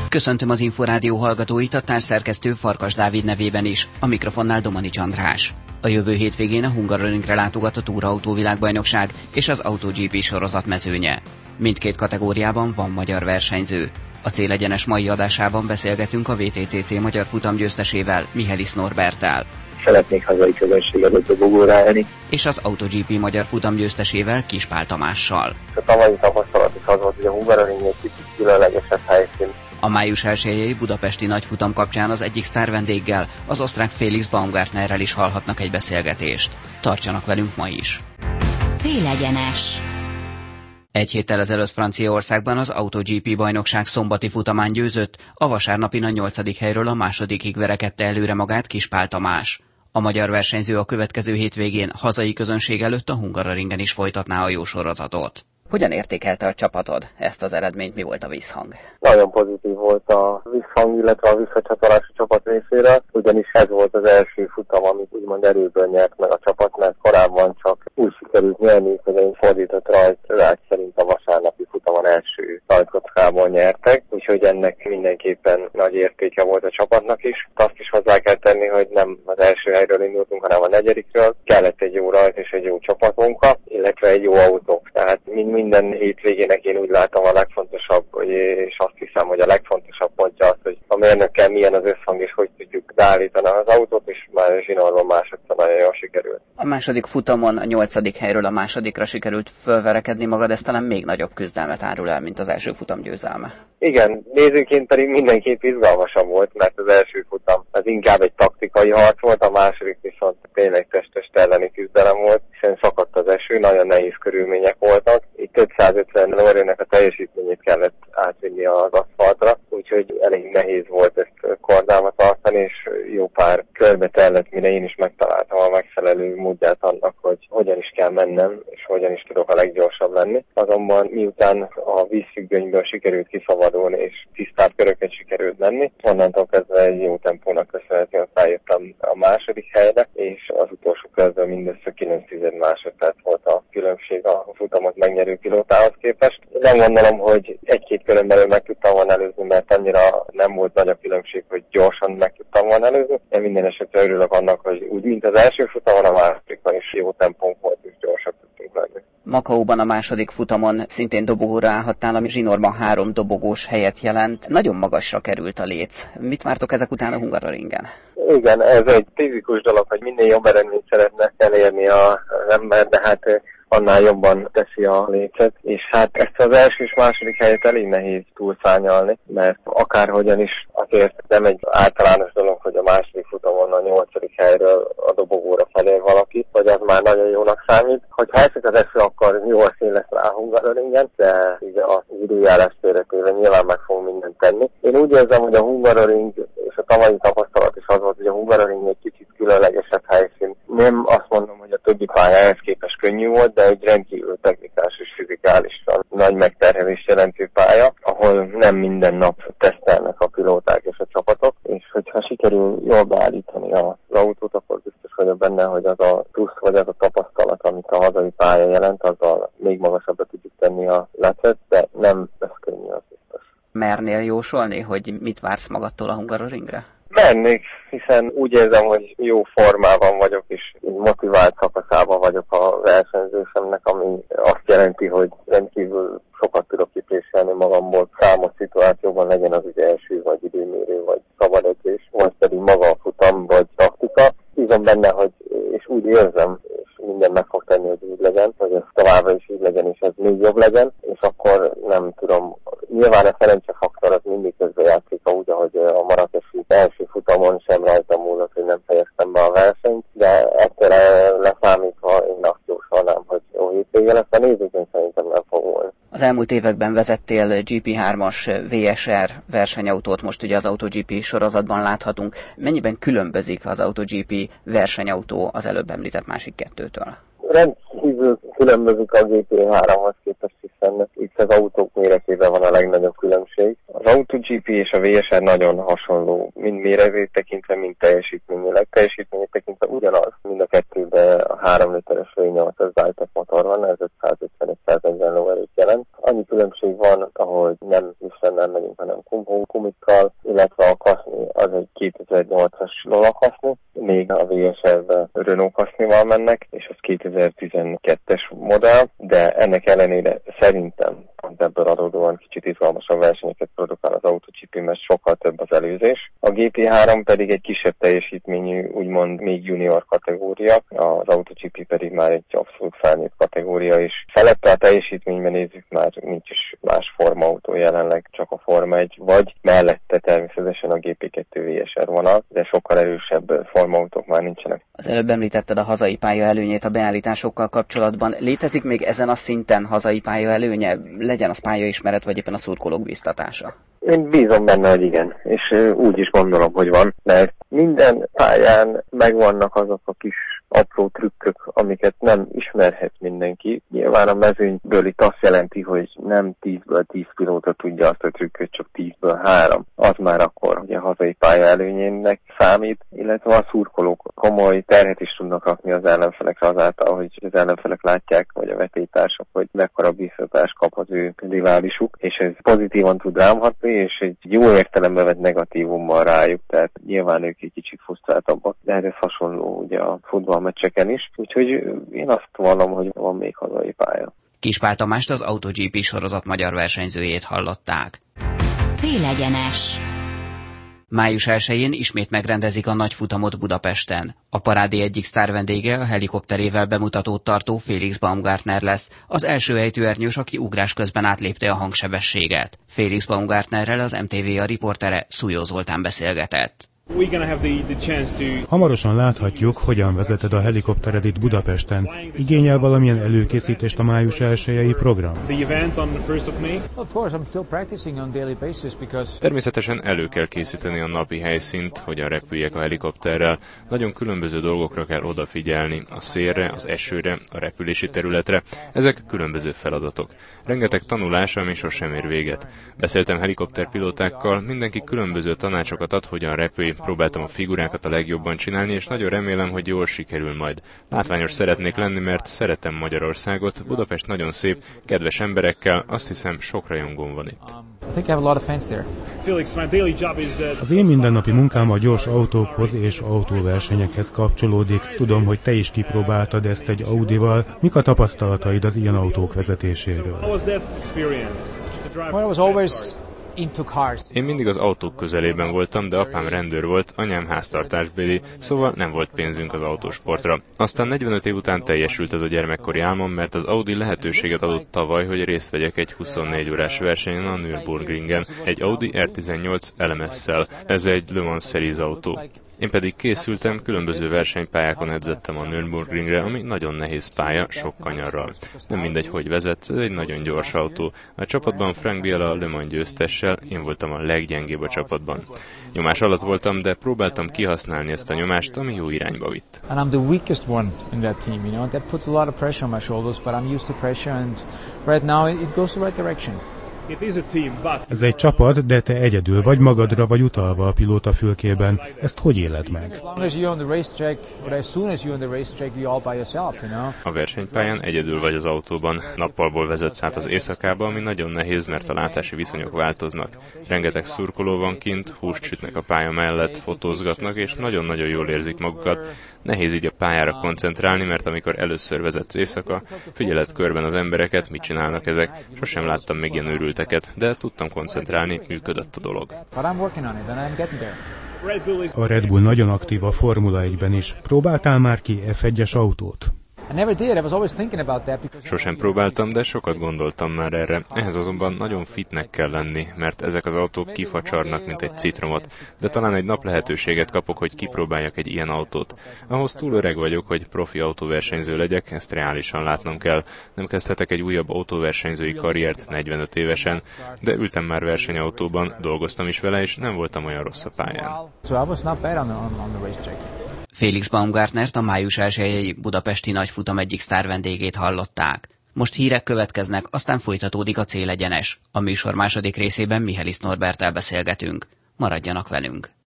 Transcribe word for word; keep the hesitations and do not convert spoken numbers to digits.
Köszöntöm az Inforádió hallgatóit, a társszerkesztő Farkas Dávid nevében is, a mikrofonnál Domanics András. A jövő hétvégén a Hungaroringre látogat a Túrautó világbajnokság és az AutoGP sorozat mezőnye. Mindkét kategóriában van magyar versenyző. A Célegyenes mai adásában beszélgetünk a vé té cé cé magyar futamgyőztesével, Mihelis Norberttel. Szeretnék hazai közönséget a dobogóra állni. És az AutoGP magyar futamgyőztesével, Kiss Pál Tamással. A tavalyi tapasztalat is az volt, hogy a Hungaroring egy kicsit különlegesebb helyszín. A május elsejei budapesti nagyfutam kapcsán az egyik sztár vendéggel, az osztrák Felix Baumgartnerrel is hallhatnak egy beszélgetést. Tartsanak velünk ma is! Célegyenes. Egy héttel ezelőtt Franciaországban az AutoGP bajnokság szombati futamán győzött, a vasárnapin a nyolcadik helyről a másodikig verekedte előre magát Kiss Pál Tamás. A magyar versenyző a következő hétvégén hazai közönség előtt a Hungaroringen is folytatná a jó sorozatot. Hogyan értékelte a csapatod ezt az eredményt, mi volt a visszhang? Nagyon pozitív volt a visszhang, illetve a visszacsatolás a csapat részéről, ugyanis ez volt az első futam, amit úgymond erőből nyert meg a csapat, mert korábban csak úgy sikerült nyerni, hogy egy fordított rajt szerint a vasárnapi futamon első rajtkockában nyertek, úgyhogy ennek mindenképpen nagy értéke volt a csapatnak is. Azt is hozzá kell tenni, hogy nem az első helyről indultunk, hanem a negyedikről. Kellett egy jó rajt és egy jó csapatmunka, illetve egy jó autó. Tehát minden hétvégének én úgy látom a legfontosabb, és azt hiszem, hogy a legfontosabb pontja az, hogy a mérnökkel milyen az összhang, és hogy tudjuk beállítani az autót, és már zsinórban másodszor nagyon jól sikerült. A második futamon a nyolcadik helyről a másodikra sikerült fölverekedni magad, ez talán még nagyobb küzdelmet árul el, mint az első futam győzelme. Igen, nézőként pedig mindenképp izgalmasabb volt, mert az első futam az inkább egy taktikai harc volt, a második viszont tényleg test-test elleni küzdelem volt, hiszen szakadt az eső, nagyon nehéz körülmények voltak. Itt ötszázötven lóerőnek a teljesítményét kellett átvinni az aszfaltra, úgyhogy elég nehéz volt ezt kordába tartani, és jó pár körbe tellett, mire én is megtaláltam a megfelelő módját annak, hogy hogyan is kell mennem, és hogyan is tudok a leggyorsabb lenni. Azonban miután a vízfüggönyből sikerült kiszabadulni, és tisztább köröket sikerült menni, onnantól kezdve egy jó tempónak köszönhetően feljöttem a második helyre, és az utolsó körben mindössze kilenc tized másodperc volt a különbség a futamot megnyerő pilótához képest. Nem gondolom, hogy egy-két körön belül meg tudtam volna előzni, mert annyira nem volt nagy a különbség, hogy gyorsan meg tudtam volna előzni. Én minden esetre örülök annak, hogy úgy, mint az első futamon, a másodikban is jó tempónk volt, és gyorsabb tudtunk lenni. Makaóban a második futamon szintén dobogóra állhattál, ami zsinórban három dobogós helyet jelent. Nagyon magasra került a léc. Mit vártok ezek után a Hungaroringen? Igen, ez egy fizikus dolog, hogy minél jobb eredményt szeretne elérni az ember, de hát annál jobban teszi a lécet, és hát ezt az első és második helyet elég nehéz túlszárnyalni, mert akárhogyan is azért nem egy általános dolog, hogy a második futamon a nyolcadik helyről a dobogóra felér valaki, hogy az már nagyon jónak számít. Hogyha esik az eső, akkor jó szín lesz rá a Hungaroringen, de ugye az időjárás félretéve nyilván meg fogunk mindent tenni. Én úgy érzem, hogy a Hungaroring és a tavalyi tapasztalat is az volt, hogy a Hungaroring egy kicsit különlegesebb helyszín. Nem azt mondom, hogy a többi pályához képest könnyű volt, de egy rendkívül technikális és fizikálisan nagy megterhelést jelentő pálya, ahol nem minden nap tesztelnek a pilóták és a csapatok, és hogyha sikerül jól beállítani az autót, akkor biztos vagyok benne, hogy az a plusz vagy az a tapasztalat, amit a hazai pálya jelent, azzal még magasabbra tudjuk tenni a lecet, de nem lesz könnyű, az biztos. Mernél jósolni, hogy mit vársz magadtól a Hungaroringre? Mennék, hiszen úgy érzem, hogy jó formában vagyok, és motivált szakaszában vagyok a versenyzésemnek, ami azt jelenti, hogy rendkívül sokat tudok kipréselni magamból számos szituációban, legyen az ugye első, vagy időmérő, vagy szabad edzés, vagy pedig maga a futam, vagy taktika. Bízom benne, hogy, és úgy érzem, és minden meg fog tenni, hogy úgy legyen, hogy ez továbbra is így legyen, és ez még jobb legyen, és akkor nem tudom, nyilván a szerencsefaktor az mindig közben játszik, úgy, ahogy a marakesi első futamon sem rajtam múlott, hogy nem fejeztem be a versenyt, de ettől leszámítva én azt jósolnám, hogy jó hétvége lesz, a nézőként szerintem nem fog volna. Az elmúlt években vezettél gé pé hármas vé es er versenyautót, most ugye az AutoGP sorozatban láthatunk. Mennyiben különbözik az AutoGP versenyautó az előbb említett másik kettőtől? Rendkívül különbözik a gé pé háromhoz képest, hiszen itt az autók méretében van a legnagyobb különbség. Az AutoGP és a vé es er nagyon hasonló, mind méretét tekintve, mind teljesítményileg. Teljesítményét tekintve ugyanaz, mind a kettőben a három literes vé nyolcas Zytec motor van, ez ötszázötven-ötszáznegyven lóerőt jelent. Annyi különbség van, ahogy nem Michelinnel megyünk, hanem kumikkal, illetve a kaszni az egy kétezer-nyolcas Lola kaszni, még a vé es er-ben Renault kasznival mennek, és az kétezer-tizenkettes modell, de ennek ellenére szerintem pont ebből adódóan kicsit izgalmasabb versenyeket produkál az AutoGP, mert sokkal több az előzés. A gé pé három pedig egy kisebb teljesítményű, úgymond még junior kategória, az AutoGP pedig már egy abszolút felnőtt kategória, és felette a teljesítményben nézzük, már nincs is más formautó jelenleg, csak a Forma egy, vagy mellette természetesen a gé pé kettő vé es er vonal, de sokkal erősebb formautók már nincsenek. Az előbb említetted a hazai pálya előnyét a beállításokkal kapcsolatban. Létezik még ezen a szinten hazai pálya előnye? Legyen az pályaismeret, vagy éppen a szurkolók biztatása? Én bízom benne, hogy igen, és úgy is gondolom, hogy van, mert minden pályán megvannak azok a kis apró trükkök, amiket nem ismerhet mindenki. Nyilván a mezőnyből itt azt jelenti, hogy nem tízből tíz pilóta tudja azt a trükköt, csak tízből három. Az már akkor, hogy a hazai pálya előnyének számít, illetve a szurkolók komoly terhet is tudnak rakni az ellenfelekre azáltal, hogy az ellenfelek látják, vagy a vetélytársak, hogy mekkora biztatást kap az ő riválisuk, és ez pozitívan tud rámhatni, és egy jó értelemben vett negatívummal rájuk, tehát nyilván ők egy kicsit frusztráltabbak, de ez hasonló ugye a futballmeccseken is, úgyhogy én azt vallom, hogy van még hazai pálya. Kispál Tamást, az AutoGP sorozat magyar versenyzőjét hallották. Célegyenes. május elsején ismét megrendezik a nagyfutamot Budapesten. A parádé egyik sztár vendége a helikopterével bemutatót tartó Felix Baumgartner lesz, az első ejtőernyős, aki ugrás közben átlépte a hangsebességet. Felix Baumgartnerrel az em té vé á riportere Szújó Zoltán beszélgetett. Hamarosan láthatjuk, hogyan vezeted a helikoptered itt Budapesten. Igényel valamilyen előkészítést a május elsejei program? Természetesen elő kell készíteni a napi helyszínt, hogyan repüljek a helikopterrel. Nagyon különböző dolgokra kell odafigyelni, a szélre, az esőre, a repülési területre. Ezek különböző feladatok. Rengeteg tanulás, ami sosem ér véget. Beszéltem helikopterpilótákkal, mindenki különböző tanácsokat ad, hogyan repülj. Próbáltam a figurákat a legjobban csinálni, és nagyon remélem, hogy jól sikerül majd. Látványos szeretnék lenni, mert szeretem Magyarországot. Budapest nagyon szép, kedves emberekkel, azt hiszem sok rajongóm van itt. Az én mindennapi munkám a gyors autókhoz és autóversenyekhez kapcsolódik. Tudom, hogy te is kipróbáltad ezt egy Audival. Mik a tapasztalataid az ilyen autók vezetéséről? Én mindig az autók közelében voltam, de apám rendőr volt, anyám háztartásbéli, szóval nem volt pénzünk az autósportra. Aztán negyvenöt év után teljesült ez a gyermekkori álmom, mert az Audi lehetőséget adott tavaly, hogy részt vegyek egy huszonnégy órás versenyen a Nürburgringen, egy Audi er tizennyolc el em es-szel. Ez egy Le Mans Series autó. Én pedig készültem, különböző versenypályákon edzettem a Nürburgringre, ami nagyon nehéz pálya, sok kanyarral. Nem mindegy, hogy vezet, ez egy nagyon gyors autó. A csapatban Frank Biela a Le Mans győztessel, én voltam a leggyengébb a csapatban. Nyomás alatt voltam, de próbáltam kihasználni ezt a nyomást, ami jó irányba vitt. And I'm the weakest one in that team, you know. That puts a lot of pressure on my shoulders, but I'm used to pressure and right now it goes the right direction. Ez egy csapat, de te egyedül vagy, magadra vagy utalva a pilótafülkében. Ezt hogy éled meg? A versenypályán egyedül vagy az autóban. Nappalból vezetsz át az éjszakába, ami nagyon nehéz, mert a látási viszonyok változnak. Rengeteg szurkoló van kint, húst sütnek a pálya mellett, fotózgatnak, és nagyon-nagyon jól érzik magukat. Nehéz így a pályára koncentrálni, mert amikor először vezetsz éjszaka, figyeled körben az embereket, mit csinálnak ezek. Sosem láttam még ilyen őrülteket, de tudtam koncentrálni, működött a dolog. A Red Bull nagyon aktív a Formula egyben is. Próbáltál már ki ef egyes autót? Sosem próbáltam, de sokat gondoltam már erre. Ehhez azonban nagyon fitnek kell lenni, mert ezek az autók kifacsarnak, mint egy citromot, de talán egy nap lehetőséget kapok, hogy kipróbáljak egy ilyen autót. Ahhoz túl öreg vagyok, hogy profi autóversenyző legyek, ezt reálisan látnom kell. Nem kezdhetek egy újabb autóversenyzői karriert negyvenöt évesen, de ültem már versenyautóban, dolgoztam is vele, és nem voltam olyan rossz a pályán. Felix Baumgartnert, a május elsejei budapesti nagyfutam egyik sztár vendégét hallották. Most hírek következnek, aztán folytatódik a Célegyenes. A műsor második részében Mihelis Norberttel beszélgetünk. Maradjanak velünk!